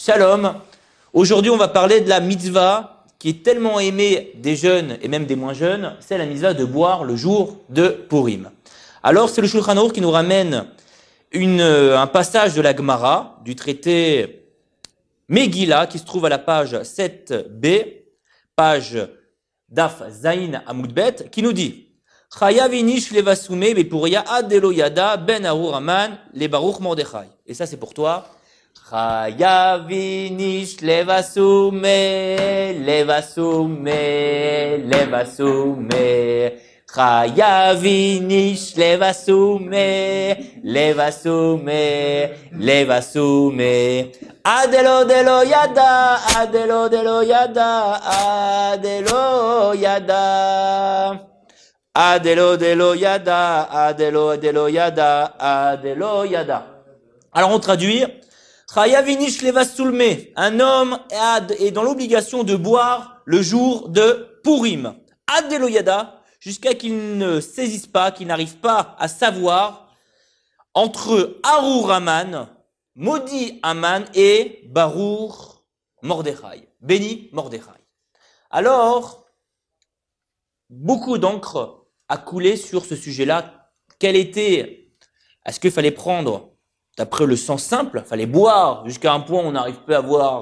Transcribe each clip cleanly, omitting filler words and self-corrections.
Shalom. Aujourd'hui, on va parler de la mitzvah qui est tellement aimée des jeunes et même des moins jeunes. C'est la mitzvah de boire le jour de Purim. Alors, c'est le Shulchan Aruch qui nous ramène un passage de la Gemara, du traité Megillah, qui se trouve à la page 7b, page Daf Zayin Amud Bet, qui nous dit Chayav inish levasume bepuria adelo yada ben Arur Haman le Baruch Mordechai. Et ça, c'est pour toi. Chayav inish levasume, levasume, levasume. Chayav inish levasume, levasume, levasume. Adelo delo yada, adelo delo yada, adelo yada. Adelo delo yada, adelo delo yada, adelo yada. Alors on traduit, Chayav inish levasume, un homme est dans l'obligation de boire le jour de Purim. Adelo yada, jusqu'à qu'il ne saisisse pas, qu'il n'arrive pas à savoir entre Arur Haman, maudit Haman, et Baruch Mordechai, béni Mordechai. Alors, beaucoup d'encre a coulé sur ce sujet-là. Est-ce qu'il fallait prendre, d'après le sens simple, il fallait boire jusqu'à un point où on n'arrive plus à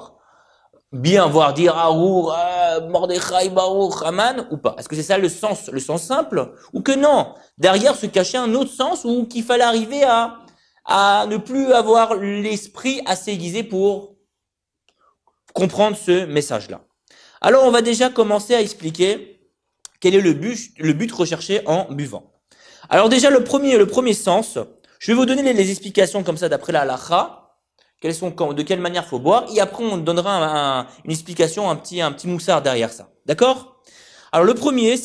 voir dire Arur, Mordechai, Baruch, Haman, ou pas? Est-ce que c'est ça le sens simple? Ou que non, derrière se cachait un autre sens, ou qu'il fallait arriver à ne plus avoir l'esprit assez aiguisé pour comprendre ce message-là. Alors, on va déjà commencer à expliquer quel est le but recherché en buvant. Alors déjà, le premier sens, je vais vous donner les explications comme ça d'après la halakha, de quelle manière il faut boire, et après on donnera une explication, un petit moussard derrière ça. D'accord? Alors le premier,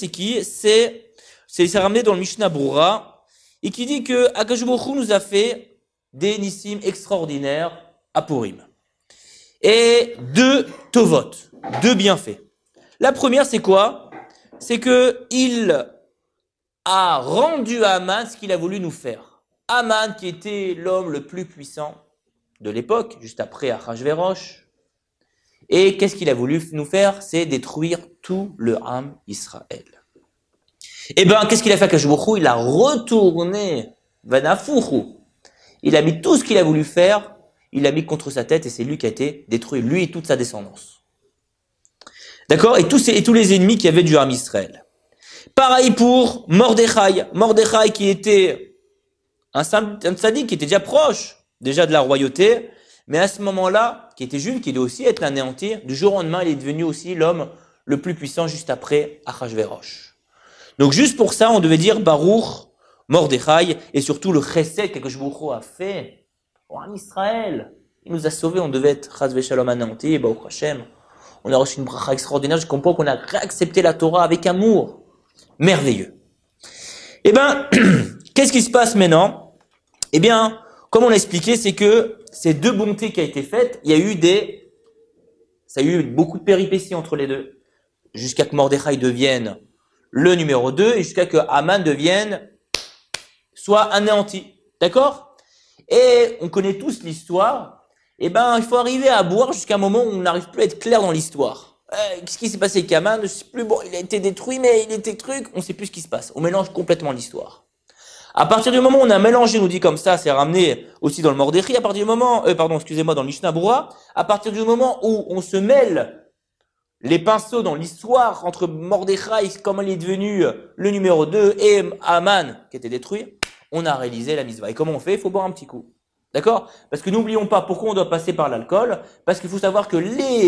c'est ramené dans le Mishnah Brura, et qui dit que Akadosh Baruch Hu nous a fait des nissim extraordinaires à Purim. Et deux tovot, deux bienfaits. La première, c'est quoi? C'est que il a rendu à Haman ce qu'il a voulu nous faire. Haman, qui était l'homme le plus puissant de l'époque, juste après Achashverosh. Et qu'est-ce qu'il a voulu nous faire? C'est détruire tout le Ham Israël. Eh bien, qu'est-ce qu'il a fait à Akadosh Baruch Hu? Il a retourné Vanafuchu. Il a mis tout ce qu'il a voulu faire, il l'a mis contre sa tête et c'est lui qui a été détruit, lui et toute sa descendance. D'accord? Et tous les ennemis qui avaient du Ham Israël. Pareil pour Mordechai. Mordechai qui était un tzaddik, qui était déjà proche, déjà de la royauté, mais à ce moment-là, qui était juif, qui devait aussi être anéanti, du jour au lendemain, il est devenu aussi l'homme le plus puissant juste après Achashverosh. Donc juste pour ça, on devait dire Baruch Mordechai, et surtout le chesed que Baruch Hu a fait pour Ham Israël. Il nous a sauvés, on devait être chas v'shalom anéanti, Baruch Hashem. On a reçu une bracha extraordinaire, je comprends qu'on a réaccepté la Torah avec amour. Merveilleux. Eh bien, qu'est-ce qui se passe maintenant? Eh bien, comme on l'a expliqué, c'est que ces deux bontés qui ont été faites, ça a eu beaucoup de péripéties entre les deux. Jusqu'à que Mordechai devienne le numéro 2 et jusqu'à que Haman devienne soit anéanti. D'accord? Et on connaît tous l'histoire. Eh ben, il faut arriver à boire jusqu'à un moment où on n'arrive plus à être clair dans l'histoire. Qu'est-ce qui s'est passé avec Haman? Je sais plus, bon, il a été détruit, mais il était truc, on sait plus ce qui se passe. On mélange complètement l'histoire. À partir du moment où on a mélangé, on nous dit comme ça, c'est ramené aussi dans le Mordechai, à partir du moment, dans le Mishnah Brura, à partir du moment où on se mêle les pinceaux dans l'histoire entre Mordechai, comment il est devenu le numéro 2, et Haman, qui était détruit, on a réalisé la mitzvah. Et comment on fait? Il faut boire un petit coup. D'accord? Parce que n'oublions pas pourquoi on doit passer par l'alcool. Parce qu'il faut savoir que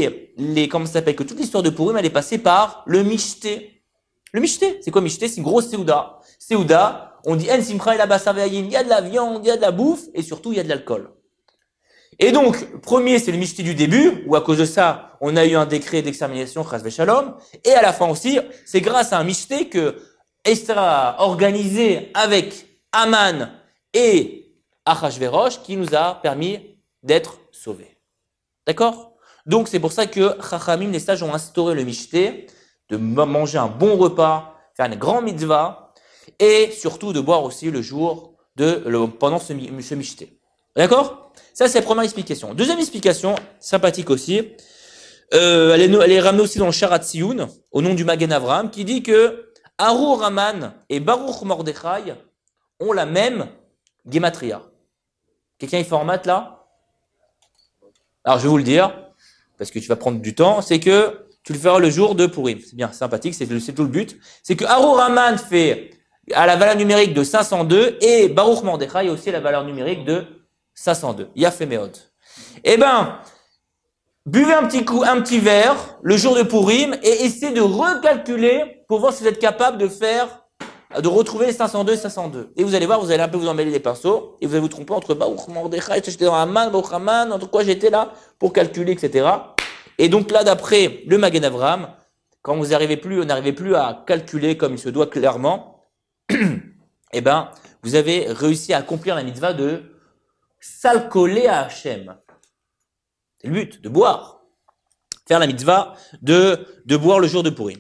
que toute l'histoire de Purim, elle est passée par le Mishté. Le Mishté, c'est quoi Mishté? C'est une grosse Séouda. Séouda, on dit En Simcha et la Bassaveyin, il y a de la viande, il y a de la bouffe, et surtout il y a de l'alcool. Et donc, premier, c'est le Mishté du début, où à cause de ça, on a eu un décret d'extermination, chas v'shalom. Et à la fin aussi, c'est grâce à un Mishté que Esther a organisé avec Haman et Achashverosh qui nous a permis d'être sauvés. D'accord? Donc c'est pour ça que Chachamim, les sages, ont instauré le Mishté, de manger un bon repas, faire une grande mitzvah, et surtout de boire aussi pendant ce Mishté. D'accord? Ça, c'est la première explication. Deuxième explication, sympathique aussi, elle est ramenée aussi dans le Sharat Tziyun, au nom du Magen Avraham, qui dit que Arur Haman et Baruch Mordechai ont la même Gematria. Quelqu'un est formate là? Alors, je vais vous le dire, parce que tu vas prendre du temps, c'est que tu le feras le jour de Purim. C'est bien sympathique, c'est tout le but. C'est que Arur Haman fait à la valeur numérique de 502 et Baruch Mordechai aussi à la valeur numérique de 502. Yafemeod. Eh ben, buvez un petit verre le jour de Purim et essayez de recalculer pour voir si vous êtes capable de retrouver les 502 et 502. Et vous allez voir, vous allez un peu vous emmêler les pinceaux et vous allez vous tromper entre Baruch Mordechai, j'étais dans Haman, Baruch Haman, entre quoi j'étais là pour calculer, etc. Et donc là, d'après le Magen Avraham, quand vous n'arrivez plus à calculer comme il se doit clairement, eh ben, vous avez réussi à accomplir la mitzvah de s'alcooler à Hachem. C'est le but, de boire. Faire la mitzvah de boire le jour de Purim.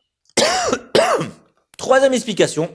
Troisième explication,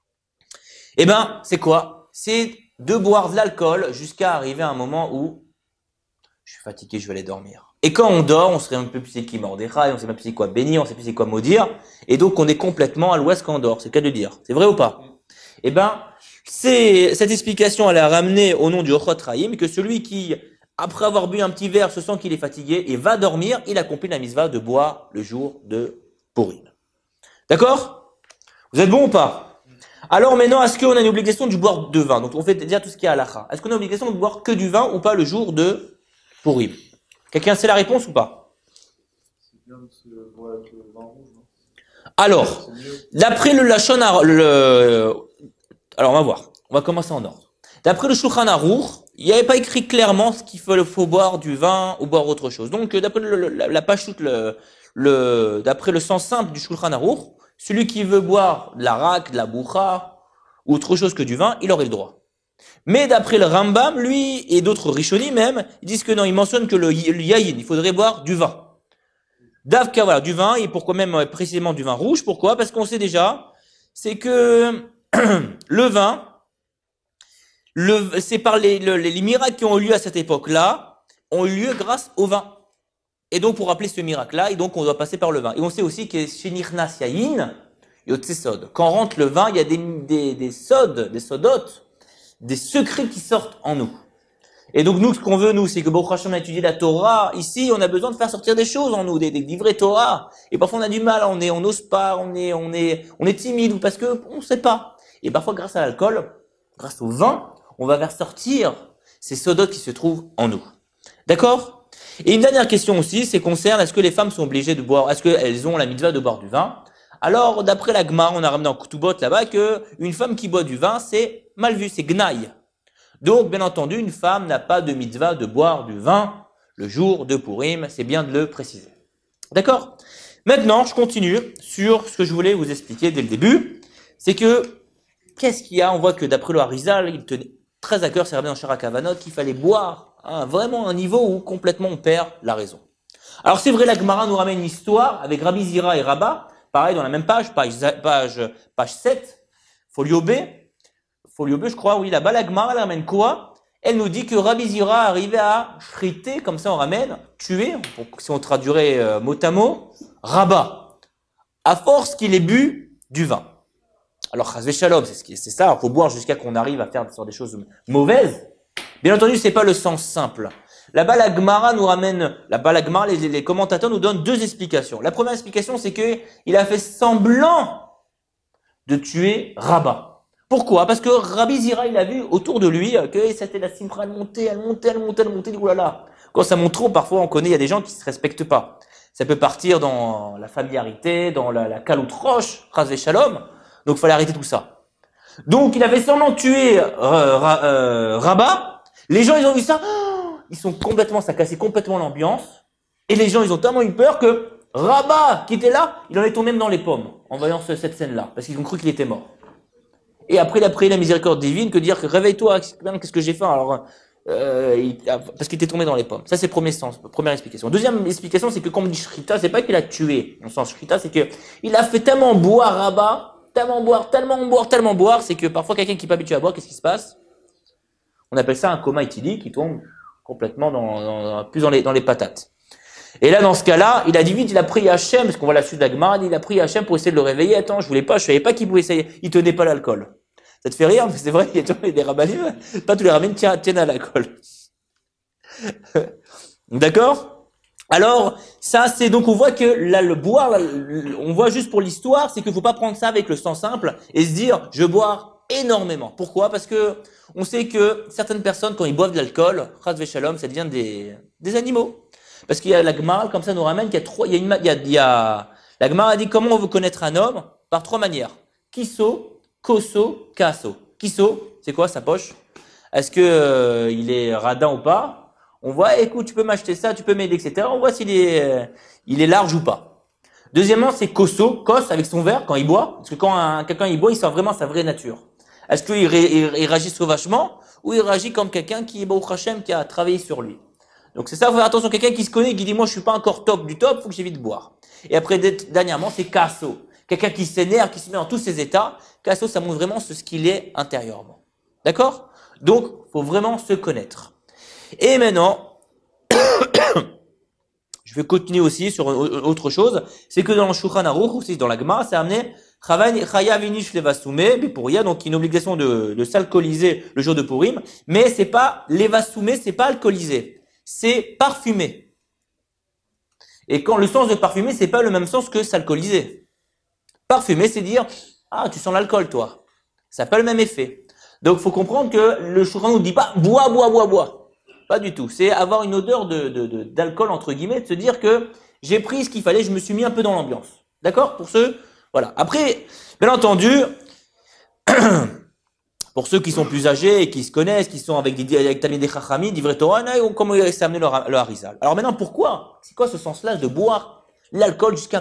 eh ben, c'est quoi? C'est de boire de l'alcool jusqu'à arriver à un moment où je suis fatigué, je vais aller dormir. Et quand on dort, on se sait un peu plus c'est qui Mordechai, on sait même plus c'est quoi bénir, on sait plus c'est quoi maudire, et donc on est complètement à l'ouest quand on dort. C'est le cas de le dire. C'est vrai ou pas? Eh ben, cette explication, elle a ramené au nom du Ochot Raïm que celui qui, après avoir bu un petit verre, se sent qu'il est fatigué et va dormir, il accomplit la mitzvah de boire le jour de Purim. D'accord? Vous êtes bon ou pas? Alors maintenant, est-ce qu'on a une obligation de boire de vin? Donc on fait déjà tout ce qui est halakha. Est-ce qu'on a une obligation de boire que du vin ou pas le jour de Purim? Quelqu'un sait la réponse ou pas? C'est bien de se boire avec le vin rouge, non? Alors, d'après le Lachon, alors on va voir. On va commencer en ordre. D'après le Shulchan Aruch, il n'y avait pas écrit clairement ce qu'il faut boire du vin ou boire autre chose. Donc d'après la pachout, d'après le sens simple du Shulchan Aruch, celui qui veut boire de l'arak, de la boucha ou autre chose que du vin, il aurait le droit. Mais d'après le Rambam, lui et d'autres Rishonim même, ils disent que non, ils mentionnent que le yayin, il faudrait boire du vin. Davka, voilà, du vin, et pourquoi même précisément du vin rouge? Pourquoi? Parce qu'on sait déjà, c'est que le vin, c'est par les miracles qui ont eu lieu à cette époque-là, ont eu lieu grâce au vin. Et donc, pour rappeler ce miracle-là, et donc on doit passer par le vin. Et on sait aussi que chez Nirnas Yayin, Yotsesod, quand rentre le vin, il y a des sodes, des sodotes, des secrets qui sortent en nous. Et donc nous, ce qu'on veut, nous, c'est que Baruch Hashem a étudié la Torah. Ici, on a besoin de faire sortir des choses en nous, des livrets Torah. Et parfois, on a du mal, on n'ose pas, on est timide, ou parce que on sait pas. Et parfois, grâce à l'alcool, grâce au vin, on va faire sortir ces sodotes qui se trouvent en nous. D'accord? Et une dernière question aussi, c'est concerne, est-ce que les femmes sont obligées de boire, est-ce qu'elles ont la mitzvah de boire du vin? Alors, d'après la Gemara, on a ramené en Ketubot là-bas que une femme qui boit du vin, c'est mal vu, c'est gnaï. Donc, bien entendu, une femme n'a pas de mitzvah de boire du vin le jour de Purim, c'est bien de le préciser. D'accord? Maintenant, je continue sur ce que je voulais vous expliquer dès le début, c'est que, qu'est-ce qu'il y a? On voit que d'après le Harizal, il tenait très à cœur, c'est ramené dans Sharak Havanot, qu'il fallait boire vraiment un niveau où complètement on perd la raison. Alors c'est vrai, la Gemara nous ramène une histoire avec Rabbi Zira et Rabba, pareil dans la même page 7, folio B, je crois, oui, là-bas, la Gemara, elle ramène quoi? Elle nous dit que Rabbi Zira arrivait à shriter, comme ça on ramène, tuer, si on traduirait mot à mot, Rabba, à force qu'il ait bu du vin. Alors, chas v'shalom, c'est ça, il faut boire jusqu'à qu'on arrive à faire des choses mauvaises. Bien entendu, c'est pas le sens simple. Là-bas, la Gemara nous ramène, les commentateurs nous donnent deux explications. La première explication, c'est que il a fait semblant de tuer Rabba. Pourquoi? Parce que Rabbi Zira, il a vu autour de lui que c'était la simra, elle montait, il dit, oulala. Quand ça monte trop, parfois, on connaît, il y a des gens qui se respectent pas. Ça peut partir dans la familiarité, dans la caloute roche, chas v'shalom. Donc, il fallait arrêter tout ça. Donc, il avait seulement tué Rabba. Les gens, ils ont vu ça. Ça a cassé complètement l'ambiance. Et les gens, ils ont tellement eu peur que Rabba, qui était là, il en est tombé même dans les pommes, en voyant cette scène-là. Parce qu'ils ont cru qu'il était mort. Et après, il a prié la miséricorde divine que dire que réveille-toi, qu'est-ce que j'ai fait? Alors, parce qu'il était tombé dans les pommes. Ça, c'est première explication. Deuxième explication, c'est que quand on dit Shrita, c'est pas qu'il a tué. En sens Shrita, c'est que il a fait tellement boire Rabba, tellement boire, c'est que parfois quelqu'un qui n'est pas habitué à boire, qu'est-ce qui se passe? On appelle ça un coma éthylique qui tombe complètement plus dans les patates. Et là, dans ce cas-là, il a dit vite, il a pris Hachem, parce qu'on voit la suite de la Gemara, il a pris Hachem pour essayer de le réveiller. Attends, je savais pas qu'il pouvait essayer. Il tenait pas l'alcool. Ça te fait rire, mais c'est vrai, il y a des rabbinim, pas tous les rabbins tiennent à l'alcool. D'accord? Alors, ça, c'est, donc on voit que là, le boire, là, on voit juste pour l'histoire, c'est qu'il faut pas prendre ça avec le sang simple et se dire, je bois énormément. Pourquoi? Parce que on sait que certaines personnes, quand ils boivent de l'alcool, chas v'shalom, ça devient des animaux. Parce qu'il y a la Gemara, comme ça nous ramène, qu'il y a trois, la Gemara a dit comment on veut connaître un homme? Par trois manières. Kiso, koso, kaso. Kiso, c'est quoi sa poche? Est-ce que il est radin ou pas? On voit, écoute, tu peux m'acheter ça, tu peux m'aider, etc. On voit s'il est large ou pas. Deuxièmement, c'est koso, kos avec son verre quand il boit. Parce que quand quelqu'un il boit, il sent vraiment sa vraie nature. Est-ce qu'il réagit sauvagement ou il réagit comme quelqu'un qui est Baruch Hashem, qui a travaillé sur lui? Donc c'est ça, faut faire attention, quelqu'un qui se connaît, qui dit moi je suis pas encore top du top, faut que j'évite de boire. Et après, dernièrement, c'est kaso. Quelqu'un qui s'énerve, qui se met dans tous ses états. Kaso, ça montre vraiment ce qu'il est intérieurement. D'accord? Donc, faut vraiment se connaître. Et maintenant, je vais continuer aussi sur autre chose, c'est que dans le Shulchan Aruch, aussi dans la Gemara, c'est amené Chayav inish levasume bipouria, donc une obligation de s'alcooliser le jour de Purim, mais c'est pas levasume, c'est pas alcoolisé, c'est parfumé. Et quand le sens de parfumer, c'est pas le même sens que s'alcooliser. Parfumer, c'est dire ah tu sens l'alcool toi, ça n'a pas le même effet. Donc faut comprendre que le Shulchan ne dit pas bois. Pas du tout. C'est avoir une odeur d'alcool, entre guillemets, de se dire que j'ai pris ce qu'il fallait, je me suis mis un peu dans l'ambiance. D'accord? Pour ceux, voilà. Après, bien entendu, pour ceux qui sont plus âgés et qui se connaissent, qui sont avec Talmidei Chachamim, d'Ivrei Torah, comment ils s'est amené le Harizal. Alors maintenant, pourquoi? C'est quoi ce sens-là de boire l'alcool jusqu'à